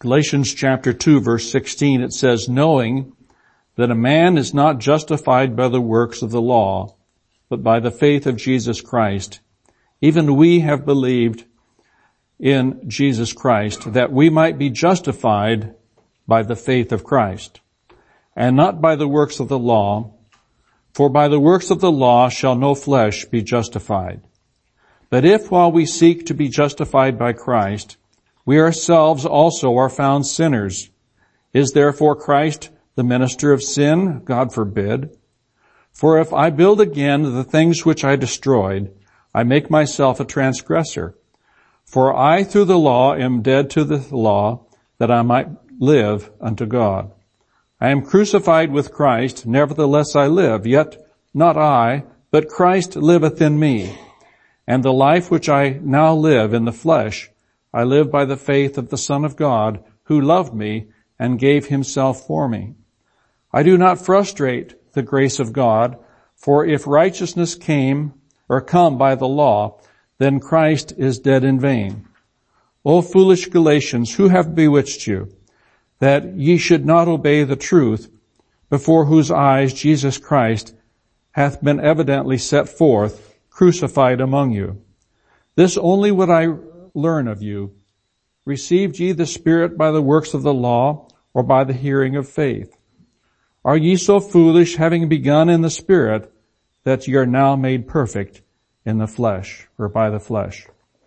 Galatians chapter 2 verse 16, it says, knowing that a man is not justified by the works of the law, but by the faith of Jesus Christ. Even we have believed in Jesus Christ, that we might be justified by the faith of Christ, and not by the works of the law, for by the works of the law shall no flesh be justified. But if while we seek to be justified by Christ, we ourselves also are found sinners, is therefore Christ the minister of sin? God forbid. For if I build again the things which I destroyed, I make myself a transgressor. For I through the law am dead to the law, that I might live unto God. I am crucified with Christ, nevertheless I live, yet not I, but Christ liveth in me. And the life which I now live in the flesh, I live by the faith of the Son of God, who loved me and gave himself for me. I do not frustrate the grace of God, for if righteousness come by the law, then Christ is dead in vain. O foolish Galatians, who have bewitched you, that ye should not obey the truth, before whose eyes Jesus Christ hath been evidently set forth, crucified among you? This only would I learn of you. Received ye the Spirit by the works of the law, or by the hearing of faith? Are ye so foolish, having begun in the Spirit, that ye are now made perfect in the flesh, or by the flesh?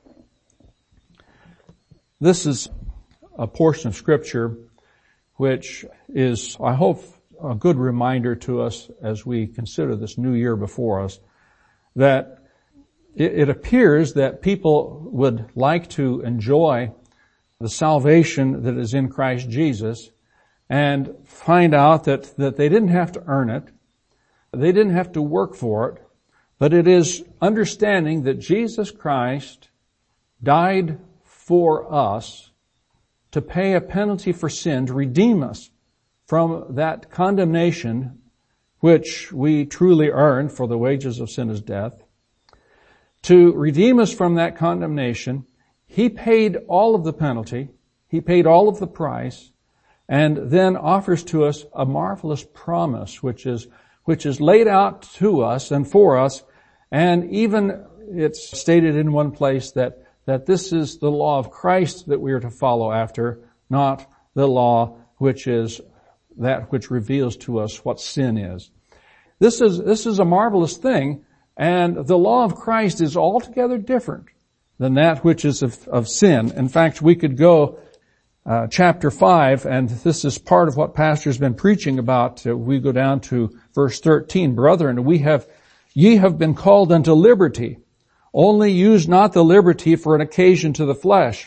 This is a portion of Scripture which is, I hope, a good reminder to us as we consider this new year before us, that it appears that people would like to enjoy the salvation that is in Christ Jesus and find out that they didn't have to earn it, they didn't have to work for it, but it is understanding that Jesus Christ died for us to pay a penalty for sin, to redeem us from that condemnation which we truly earn, for the wages of sin is death. To redeem us from that condemnation, He paid all of the penalty, He paid all of the price, and then offers to us a marvelous promise which is laid out to us and for us, and even it's stated in one place that this is the law of Christ that we are to follow after, not the law which is that which reveals to us what sin is. This is a marvelous thing, and the law of Christ is altogether different than that which is of sin. In fact, we could go chapter 5, and this is part of what Pastor's been preaching about. We go down to verse 13. Brethren, ye have been called unto liberty. Only use not the liberty for an occasion to the flesh,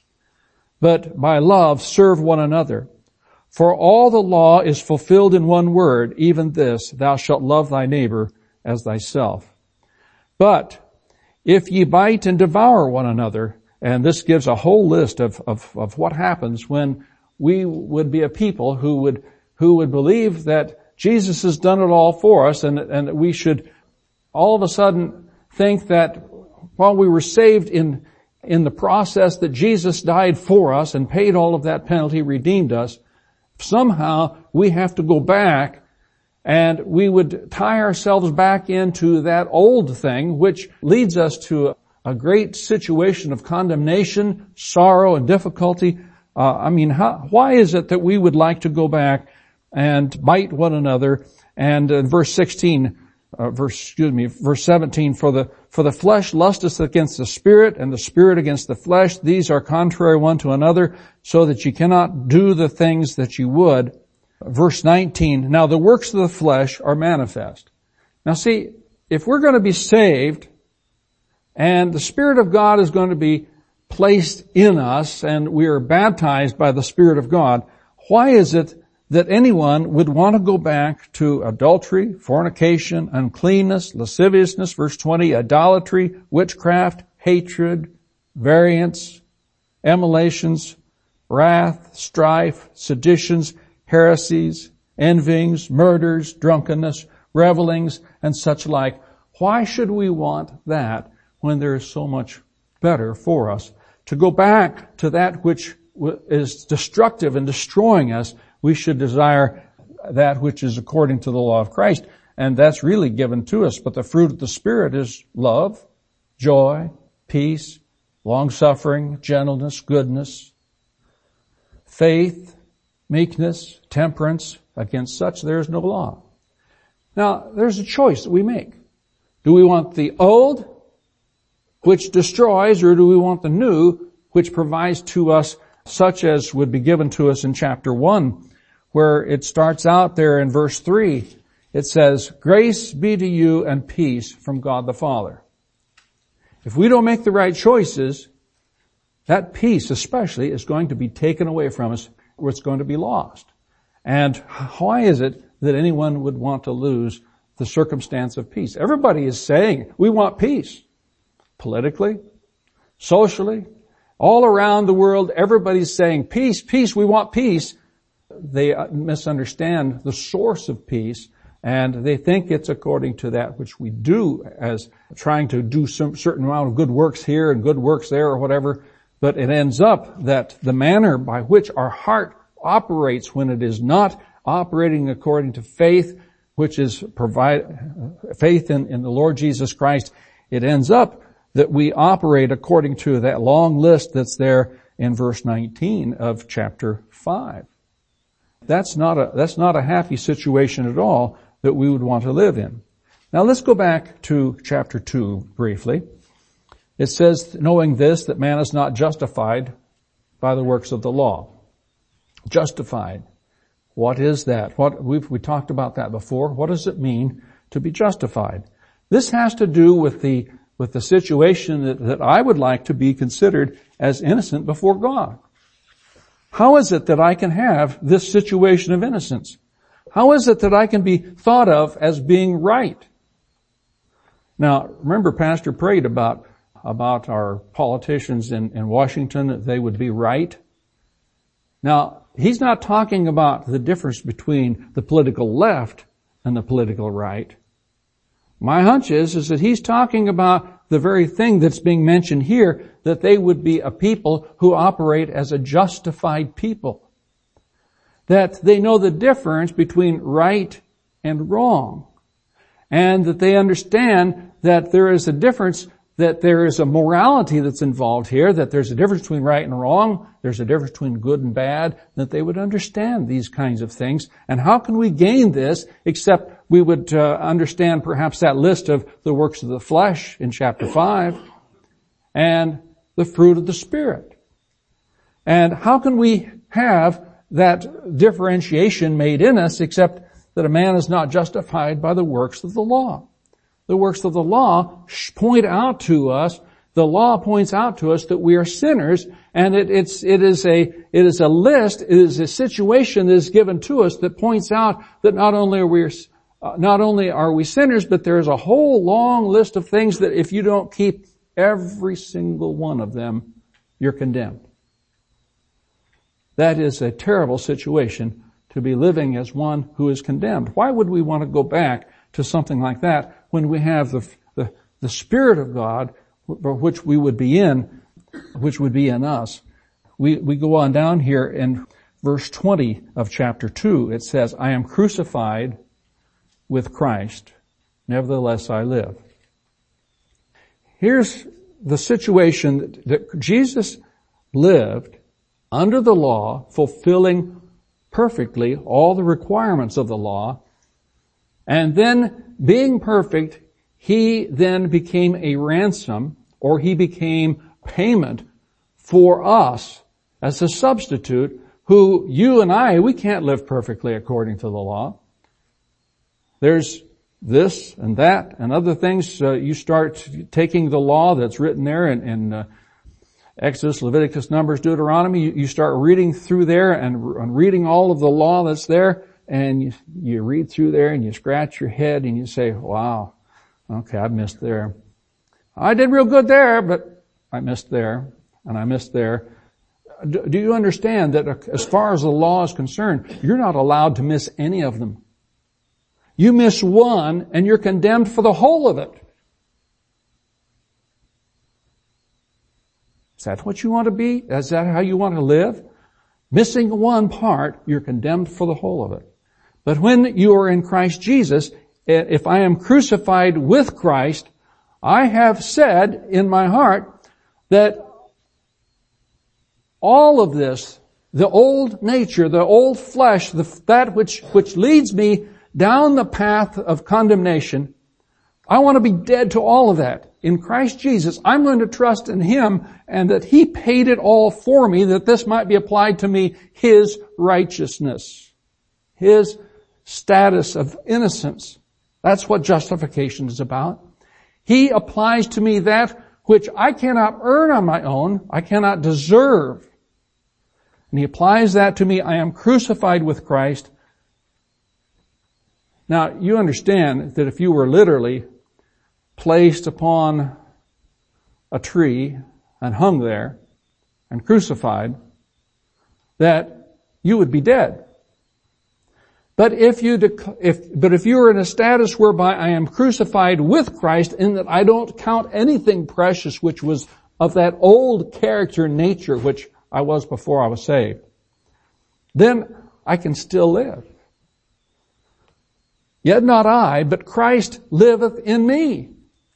but by love serve one another. For all the law is fulfilled in one word, even this, thou shalt love thy neighbor as thyself. But if ye bite and devour one another, and this gives a whole list of what happens when we would be a people who would believe that Jesus has done it all for us, and we should all of a sudden think that while we were saved in the process that Jesus died for us and paid all of that penalty, redeemed us, somehow we have to go back and we would tie ourselves back into that old thing, which leads us to a great situation of condemnation, sorrow, and difficulty. Why is it that we would like to go back and bite one another? And verse 17, for the flesh lusteth against the Spirit, and the Spirit against the flesh. These are contrary one to another, so that you cannot do the things that you would. Verse 19, now the works of the flesh are manifest. Now see, if we're going to be saved, and the Spirit of God is going to be placed in us, and we are baptized by the Spirit of God, why is it that anyone would want to go back to adultery, fornication, uncleanness, lasciviousness, verse 20, idolatry, witchcraft, hatred, variance, emulations, wrath, strife, seditions, heresies, envyings, murders, drunkenness, revelings, and such like? Why should we want that when there is so much better for us? To go back to that which is destructive and destroying us, we should desire that which is according to the law of Christ. And that's really given to us. But the fruit of the Spirit is love, joy, peace, long-suffering, gentleness, goodness, faith, meekness, temperance. Against such there is no law. Now, there's a choice that we make. Do we want the old, which destroys, or do we want the new, which provides to us such as would be given to us in chapter 1, where it starts out there in verse 3. It says, "Grace be to you and peace from God the Father." If we don't make the right choices, that peace especially is going to be taken away from us, or it's going to be lost. And why is it that anyone would want to lose the circumstance of peace? Everybody is saying, we want peace. Politically, socially, all around the world, everybody's saying, peace, peace, we want peace. They misunderstand the source of peace, and they think it's according to that which we do, as trying to do some certain amount of good works here and good works there or whatever. But it ends up that the manner by which our heart operates when it is not operating according to faith, which is faith in the Lord Jesus Christ, it ends up that we operate according to that long list that's there in verse 19 of chapter 5. That's not a happy situation at all that we would want to live in. Now let's go back to chapter 2 briefly. It says, knowing this, that man is not justified by the works of the law. Justified. What is that? We talked about that before. What does it mean to be justified? This has to do with the situation that I would like to be considered as innocent before God. How is it that I can have this situation of innocence? How is it that I can be thought of as being right? Now, remember Pastor prayed about our politicians in Washington, that they would be right. Now, he's not talking about the difference between the political left and the political right. My hunch is that he's talking about the very thing that's being mentioned here, that they would be a people who operate as a justified people. That they know the difference between right and wrong. And that they understand that there is a difference, that there is a morality that's involved here, that there's a difference between right and wrong, there's a difference between good and bad, that they would understand these kinds of things. And how can we gain this except we would understand perhaps that list of the works of the flesh in chapter 5 and the fruit of the Spirit? And how can we have that differentiation made in us except that a man is not justified by the works of the law? The works of the law point out to us, the law points out to us that we are sinners, and it is a list, it is a situation that is given to us that points out that not only are we sinners, but there is a whole long list of things that if you don't keep every single one of them, you're condemned. That is a terrible situation to be living as one who is condemned. Why would we want to go back to something like that when we have the Spirit of God, which we would be in, which would be in us? We go on down here in verse 20 of chapter 2. It says, I am crucified with Christ, nevertheless I live. Here's the situation that Jesus lived under the law, fulfilling perfectly all the requirements of the law, and then being perfect, he then became a ransom, or he became payment for us as a substitute, who you and I, we can't live perfectly according to the law. There's this and that and other things. You start taking the law that's written there in Exodus, Leviticus, Numbers, Deuteronomy. You start reading through there and reading all of the law that's there, and you read through there and you scratch your head and you say, wow, okay, I missed there. I did real good there, but I missed there and I missed there. Do you understand that as far as the law is concerned, you're not allowed to miss any of them? You miss one and you're condemned for the whole of it. Is that what you want to be? Is that how you want to live? Missing one part, you're condemned for the whole of it. But when you are in Christ Jesus, if I am crucified with Christ, I have said in my heart that all of this, the old nature, the old flesh, that which leads me down the path of condemnation, I want to be dead to all of that. In Christ Jesus, I'm going to trust in Him and that He paid it all for me, that this might be applied to me, His righteousness, His status of innocence. That's what justification is about. He applies to me that which I cannot earn on my own, I cannot deserve. And He applies that to me. I am crucified with Christ. Now, you understand that if you were literally placed upon a tree and hung there and crucified, that you would be dead. But if you are in a status whereby I am crucified with Christ, in that I don't count anything precious which was of that old character nature which I was before I was saved, then I can still live. Yet not I, but Christ liveth in me.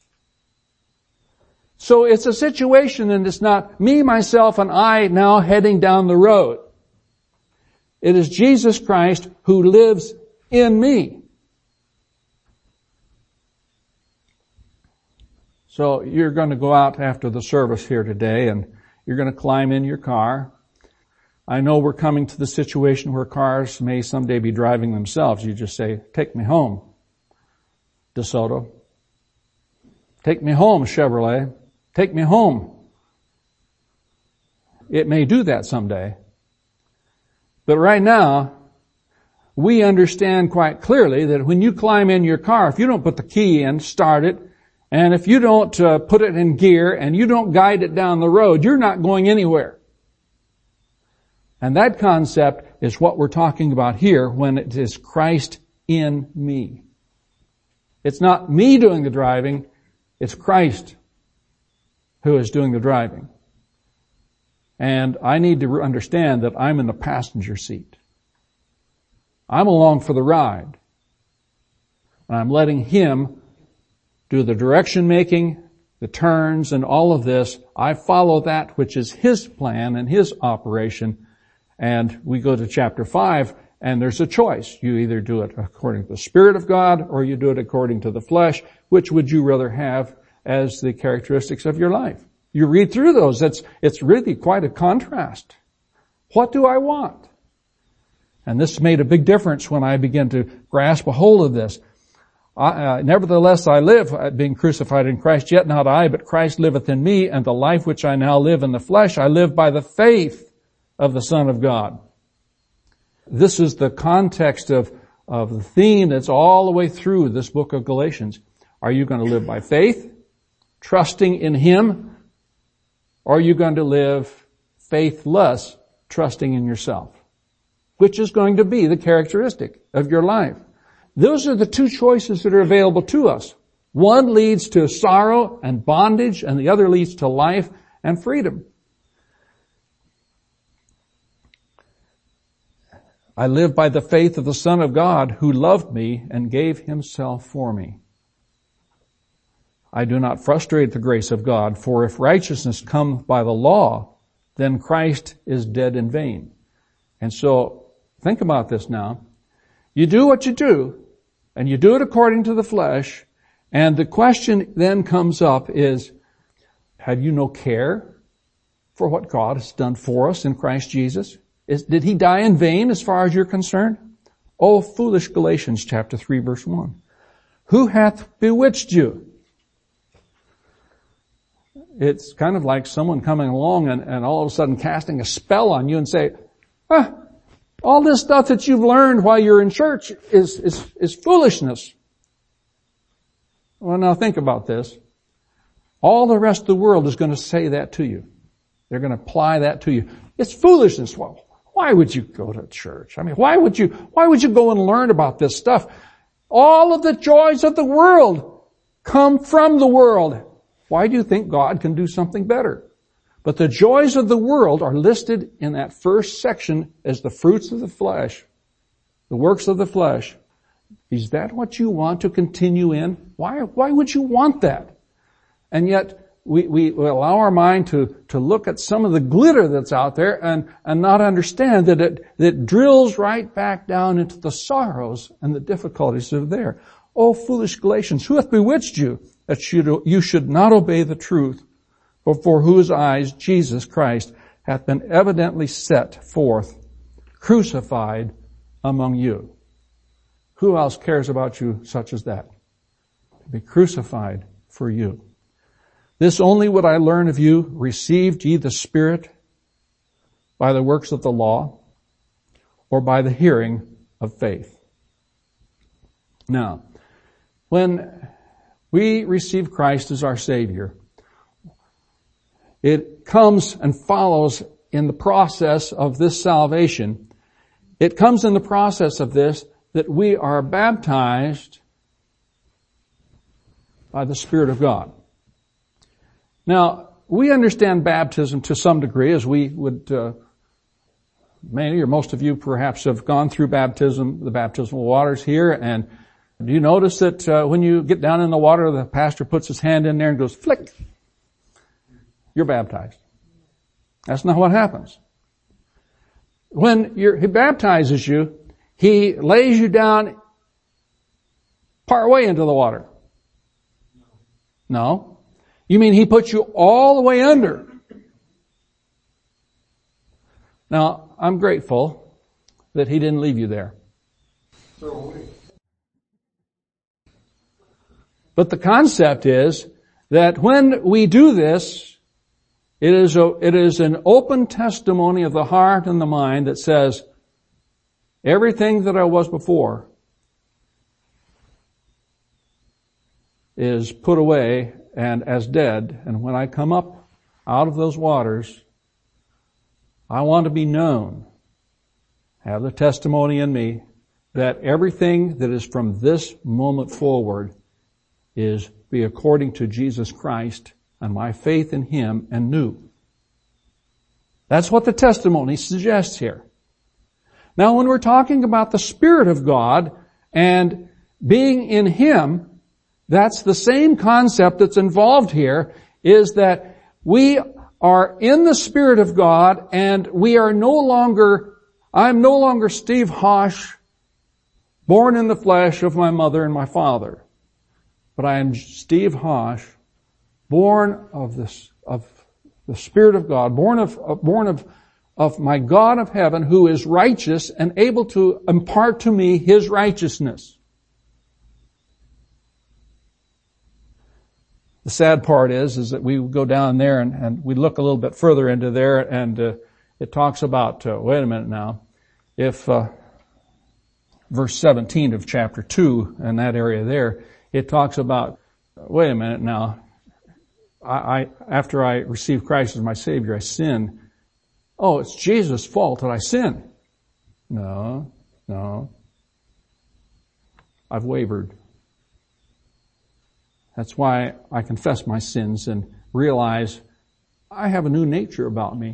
So it's a situation, and it's not me, myself, and I now heading down the road. It is Jesus Christ who lives in me. So you're going to go out after the service here today, and you're going to climb in your car. I know we're coming to the situation where cars may someday be driving themselves. You just say, take me home, DeSoto. Take me home, Chevrolet. Take me home. It may do that someday. But right now, we understand quite clearly that when you climb in your car, if you don't put the key in, start it, and if you don't put it in gear and you don't guide it down the road, you're not going anywhere. And that concept is what we're talking about here when it is Christ in me. It's not me doing the driving, it's Christ who is doing the driving. And I need to understand that I'm in the passenger seat. I'm along for the ride. And I'm letting Him do the direction making, the turns, and all of this. I follow that which is His plan and His operation. And we go to chapter 5, and there's a choice. You either do it according to the Spirit of God, or you do it according to the flesh. Which would you rather have as the characteristics of your life? You read through those. It's really quite a contrast. What do I want? And this made a big difference when I began to grasp a hold of this. Nevertheless, I live, being crucified in Christ, yet not I, but Christ liveth in me, and the life which I now live in the flesh, I live by the faith of the Son of God. This is the context of the theme that's all the way through this book of Galatians. Are you going to live by faith, trusting in Him, or are you going to live faithless, trusting in yourself? Which is going to be the characteristic of your life? Those are the two choices that are available to us. One leads to sorrow and bondage, and the other leads to life and freedom. I live by the faith of the Son of God who loved me and gave Himself for me. I do not frustrate the grace of God, for if righteousness come by the law, then Christ is dead in vain. And so, think about this now. You do what you do, and you do it according to the flesh, and the question then comes up is, have you no care for what God has done for us in Christ Jesus? Did He die in vain as far as you're concerned? Oh, foolish Galatians chapter 3 verse 1. Who hath bewitched you? It's kind of like someone coming along and all of a sudden casting a spell on you and say, all this stuff that you've learned while you're in church is foolishness. Well, now think about this. All the rest of the world is going to say that to you. They're going to apply that to you. It's foolishness. Well, why would you go to church? I mean, why would you go and learn about this stuff? All of the joys of the world come from the world. Why do you think God can do something better? But the joys of the world are listed in that first section as the fruits of the flesh, the works of the flesh. Is that what you want to continue in? Why would you want that? And yet, we allow our mind to look at some of the glitter that's out there and not understand that it drills right back down into the sorrows and the difficulties that are there. O foolish Galatians, who hath bewitched you that you should not obey the truth, for whose eyes Jesus Christ hath been evidently set forth, crucified among you? Who else cares about you such as that? To be crucified for you. This only would I learn of you, received ye the Spirit by the works of the law, or by the hearing of faith? Now, when we receive Christ as our Savior, it comes and follows in the process of this salvation. It comes in the process of this that we are baptized by the Spirit of God. Now, we understand baptism to some degree, as we would, many or most of you perhaps have gone through baptism, the baptismal waters here, and do you notice that when you get down in the water, the pastor puts his hand in there and goes, flick, you're baptized. That's not what happens. When he baptizes you, he lays you down part way into the water. No. You mean he puts you all the way under? Now, I'm grateful that he didn't leave you there. But the concept is that when we do this, it is an open testimony of the heart and the mind that says, everything that I was before is put away and as dead. And when I come up out of those waters, I want to be known, have the testimony in me that everything that is from this moment forward is be according to Jesus Christ and my faith in Him and new. That's what the testimony suggests here. Now, when we're talking about the Spirit of God and being in Him, that's the same concept that's involved here, is that we are in the Spirit of God and I'm no longer Steve Hosh, born in the flesh of my mother and my father. But I am Steve Hosh, born of the Spirit of God, born of my God of heaven, who is righteous and able to impart to me His righteousness. The sad part is that we go down there and we look a little bit further into there, and it talks about, wait a minute now, if verse 17 of chapter 2 and that area there, it talks about, wait a minute now, after I receive Christ as my Savior, I sin. Oh, it's Jesus' fault that I sin. No. I've wavered. That's why I confess my sins and realize I have a new nature about me.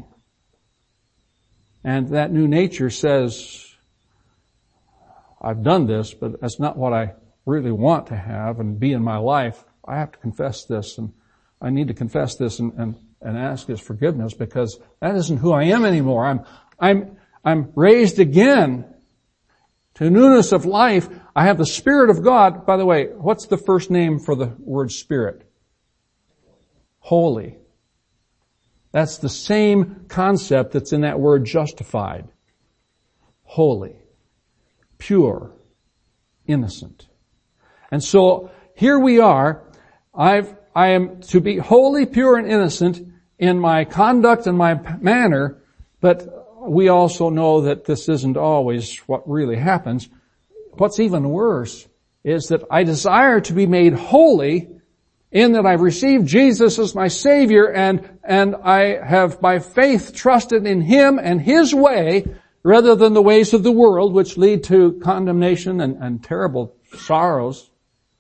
And that new nature says, I've done this, but that's not what I really want to have and be in my life. I have to confess this, and I need to confess this and ask His forgiveness, because that isn't who I am anymore. I'm raised again to newness of life. I have the Spirit of God. By the way, what's the first name for the word Spirit? Holy. That's the same concept that's in that word justified. Holy. Pure. Innocent. And so here we are. I am to be holy, pure, and innocent in my conduct and my manner, but we also know that this isn't always what really happens. What's even worse is that I desire to be made holy in that I've received Jesus as my Savior, and I have by faith trusted in Him and His way rather than the ways of the world, which lead to condemnation and terrible sorrows.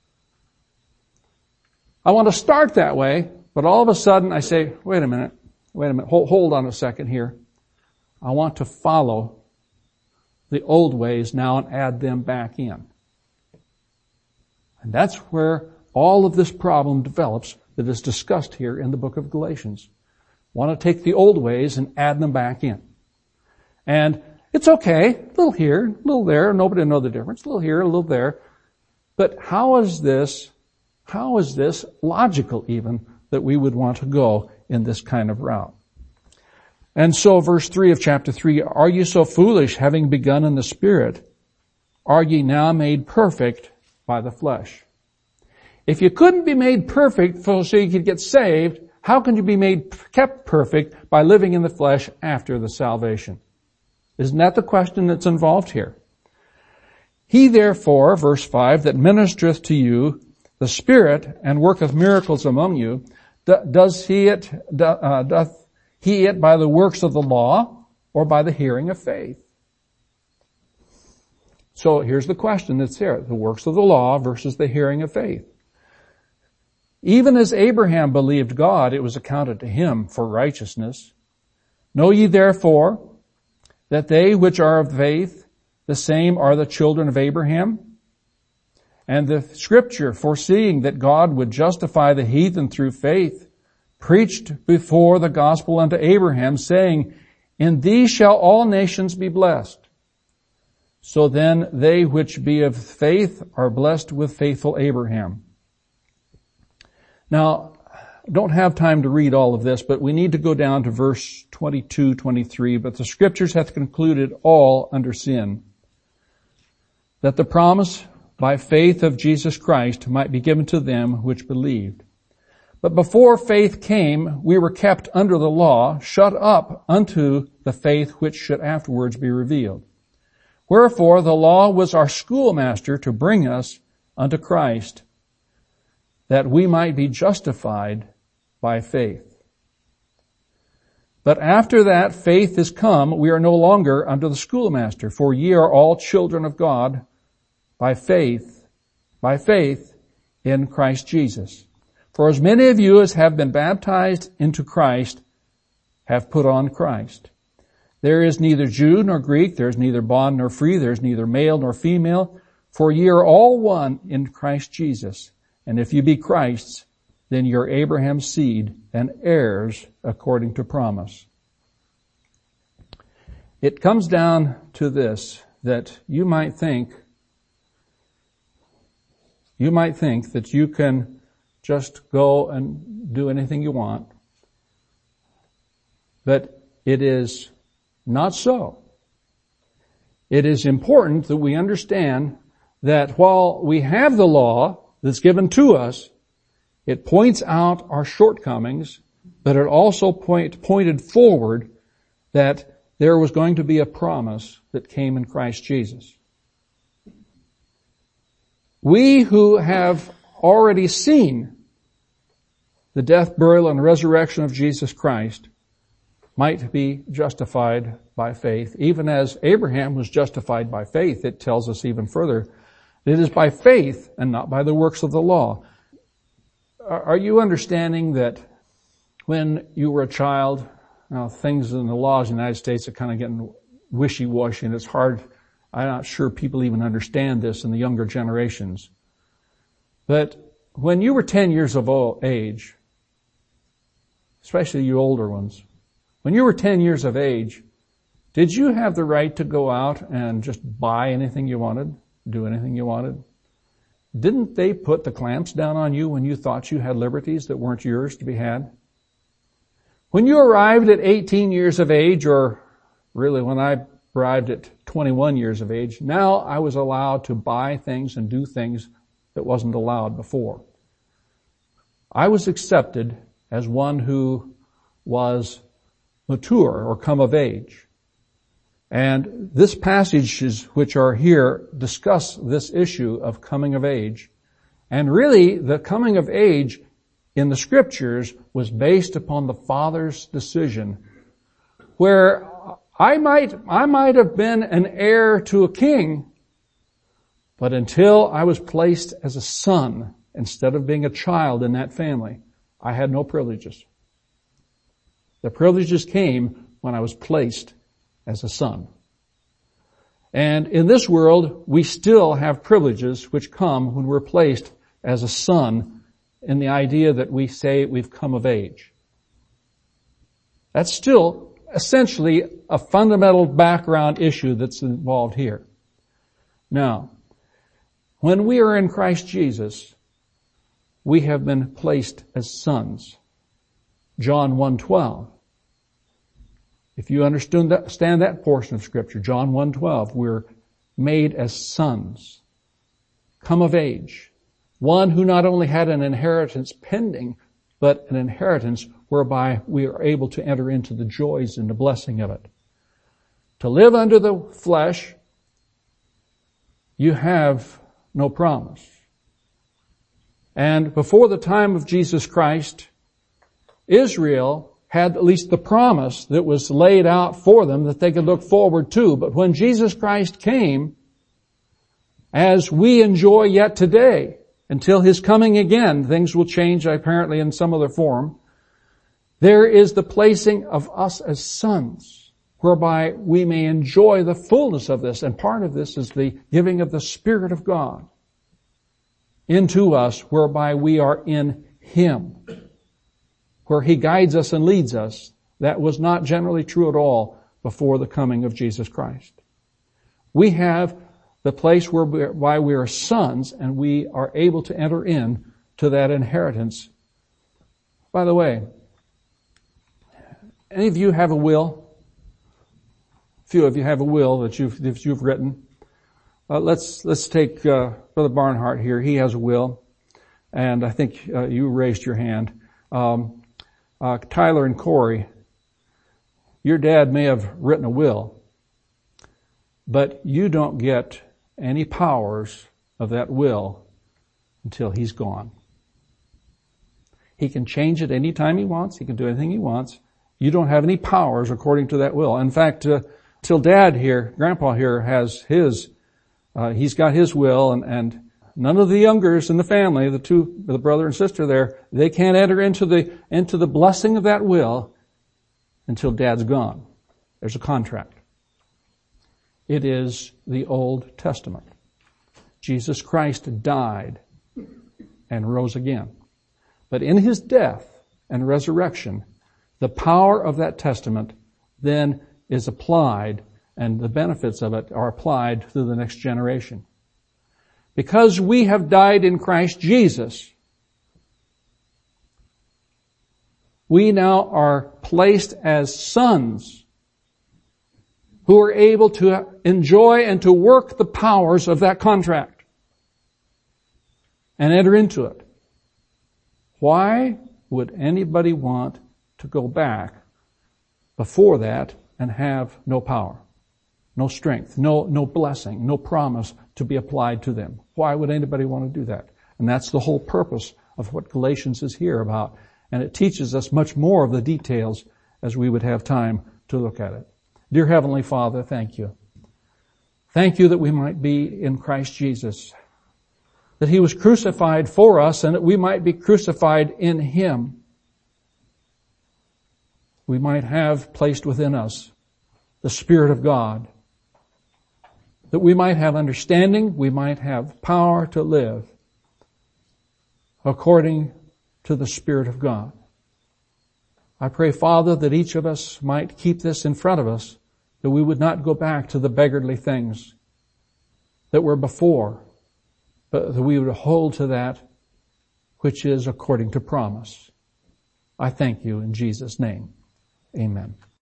I want to start that way, but all of a sudden I say, wait a minute, wait a minute, hold on a second here. I want to follow the old ways now and add them back in. And that's where all of this problem develops that is discussed here in the book of Galatians. Want to take the old ways and add them back in. And it's okay, a little here, a little there, nobody will know the difference, a little here, a little there. But how is this logical even that we would want to go in this kind of route? And so verse 3 of chapter 3, are you so foolish, having begun in the Spirit? Are ye now made perfect by the flesh? If you couldn't be made perfect so you could get saved, how can you be kept perfect by living in the flesh after the salvation? Isn't that the question that's involved here? He therefore, verse 5, that ministereth to you the Spirit and worketh miracles among you, doth he it by the works of the law or by the hearing of faith? So here's the question that's here, the works of the law versus the hearing of faith. Even as Abraham believed God, it was accounted to him for righteousness. Know ye therefore that they which are of faith, the same are the children of Abraham? And the scripture, foreseeing that God would justify the heathen through faith, preached before the gospel unto Abraham, saying, in thee shall all nations be blessed. So then they which be of faith are blessed with faithful Abraham. Now, don't have time to read all of this, but we need to go down to verse 22, 23. But the scriptures hath concluded all under sin, that the promise by faith of Jesus Christ might be given to them which believed. But before faith came, we were kept under the law, shut up unto the faith which should afterwards be revealed. Wherefore the law was our schoolmaster to bring us unto Christ, that we might be justified by faith. But after that faith is come, we are no longer under the schoolmaster, for ye are all children of God by faith in Christ Jesus. For as many of you as have been baptized into Christ have put on Christ. There is neither Jew nor Greek, there is neither bond nor free, there is neither male nor female, for ye are all one in Christ Jesus. And if you be Christ's, then you're Abraham's seed and heirs according to promise. It comes down to this, that you might think that you can just go and do anything you want. But it is not so. It is important that we understand that while we have the law that's given to us, it points out our shortcomings, but it also pointed forward that there was going to be a promise that came in Christ Jesus. We who have already seen the death, burial, and resurrection of Jesus Christ might be justified by faith. Even as Abraham was justified by faith, it tells us even further, it is by faith and not by the works of the law. Are you understanding that when you were a child, things in the laws in the United States are kind of getting wishy-washy and it's hard. I'm not sure people even understand this in the younger generations. But when you were 10 years of age, especially you older ones, when you were 10 years of age, did you have the right to go out and just buy anything you wanted, do anything you wanted? Didn't they put the clamps down on you when you thought you had liberties that weren't yours to be had? When you arrived at 18 years of age, or really when I arrived at 21 years of age, now I was allowed to buy things and do things that wasn't allowed before. I was accepted as one who was mature or come of age. And this passages which are here discuss this issue of coming of age. And really, the coming of age in the scriptures was based upon the Father's decision, where I might have been an heir to a king, but until I was placed as a son instead of being a child in that family, I had no privileges. The privileges came when I was placed as a son. And in this world, we still have privileges which come when we're placed as a son in the idea that we say we've come of age. That's still essentially a fundamental background issue that's involved here. Now, when we are in Christ Jesus, we have been placed as sons. John 1:12. If you understand that portion of Scripture, John 1:12, we're made as sons, come of age, one who not only had an inheritance pending, but an inheritance whereby we are able to enter into the joys and the blessing of it. To live under the flesh, you have no promise. And before the time of Jesus Christ, Israel had at least the promise that was laid out for them that they could look forward to. But when Jesus Christ came, as we enjoy yet today, until His coming again, things will change apparently in some other form. There is the placing of us as sons, whereby we may enjoy the fullness of this. And part of this is the giving of the Spirit of God into us, whereby we are in Him, where He guides us and leads us. That was not generally true at all before the coming of Jesus Christ. We have the place whereby we are sons, and we are able to enter in to that inheritance. By the way, any of you have a will? A few of you have a will that you've written. Let's take Brother Barnhart here. He has a will, and I think you raised your hand. Tyler and Corey, your dad may have written a will, but you don't get any powers of that will until he's gone. He can change it any time he wants. He can do anything he wants. You don't have any powers according to that will. In fact, till Dad here, Grandpa here has his, he's got his will, and none of the youngers in the family, the brother and sister there, they can't enter into the blessing of that will until Dad's gone. There's a contract. It is the Old Testament. Jesus Christ died and rose again. But in His death and resurrection, the power of that testament then is applied, and the benefits of it are applied to the next generation. Because we have died in Christ Jesus, we now are placed as sons who are able to enjoy and to work the powers of that contract and enter into it. Why would anybody want to go back before that and have no power, no strength, no blessing, no promise to be applied to them? Why would anybody want to do that? And that's the whole purpose of what Galatians is here about. And it teaches us much more of the details as we would have time to look at it. Dear Heavenly Father, thank you. Thank you that we might be in Christ Jesus, that He was crucified for us and that we might be crucified in Him. We might have placed within us the Spirit of God, that we might have understanding, we might have power to live according to the Spirit of God. I pray, Father, that each of us might keep this in front of us, that we would not go back to the beggarly things that were before, but that we would hold to that which is according to promise. I thank you in Jesus' name. Amen.